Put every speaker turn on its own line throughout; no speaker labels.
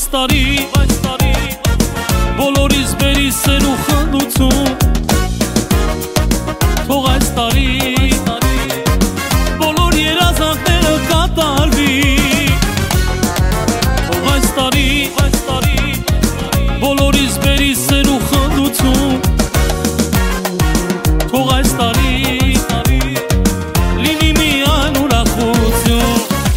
տարի բոլորիս բերի սեր ու խնդություն թող այս տարի բոլոր երազանքները կատարվի թող այս տարի բոլորիս բերի սեր ու խնդություն թող այս տարի լինի միայն ուրախություն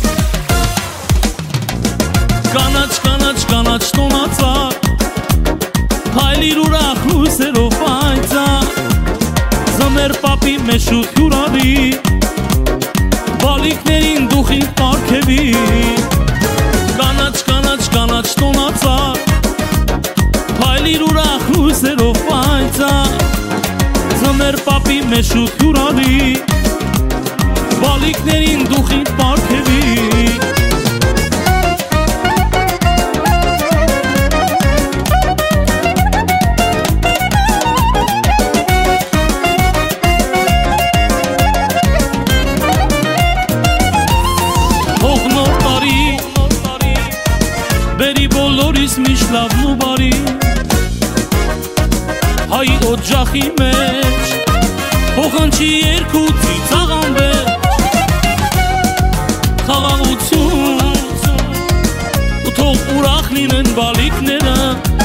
կանաչ տոնածառ հայլիր ուրախ լույսերով պայծառ ձմեր պապի մեծ շուտ հյուրավի բալիկներին դուխին պարգևի կանաչ տոնածառ հայլիր ուրախ լույսերով պայծառ ձմեր պապի մեծ շուտ հյուրավի բալիկներին դուխին պարգևի Բերի բոլորիս միշտ լավն ու բարի Հայի օջախի մեջ Հողանչի երկու ծիծաղան վեջ Խաղաղություն Ու թող ուրախ լինեն բալիկները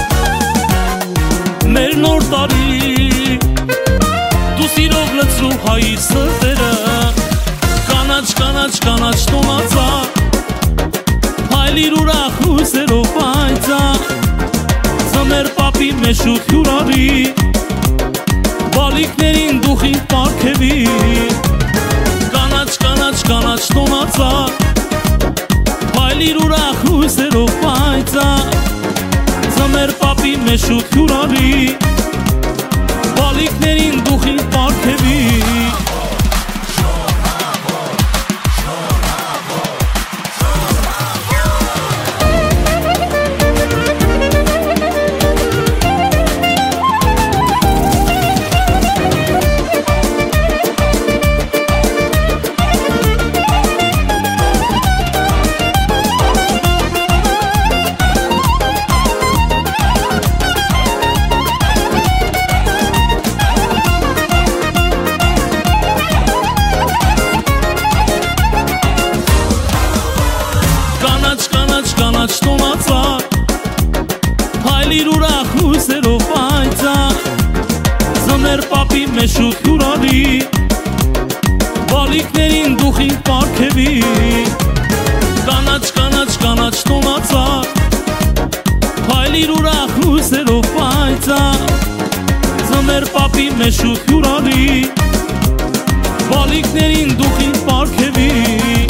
Մեր նոր տարի Դու սիրով լցրու հայի սրտերը Կանաչ տոնածառ Հայլիր ուրախ լույսերով պայծառ Ձմեր պապի մեծ շուտ հյուրավի Բալիկներին դուխին պարգևի Կանաչ տոնածառ Հայլիր ուրախ լույսերով պայծառ Ձմեր պապի մեծ շուտ հյուրավի Բալիկներին դուխին պարգևի Կանաչ տոնածառ Հայլիր ուրախ լույսերով պայծառ Ձմեր պապի մեծ շուտ հյուրավի Բալիկներին դուխին պարգևի Կանաչ տոնածառ Հայլիր ուրախ լույսերով պայծառ Ձմեր պապի մեծ շուտ հյուրավի Բալիկներին դուխին պարգևի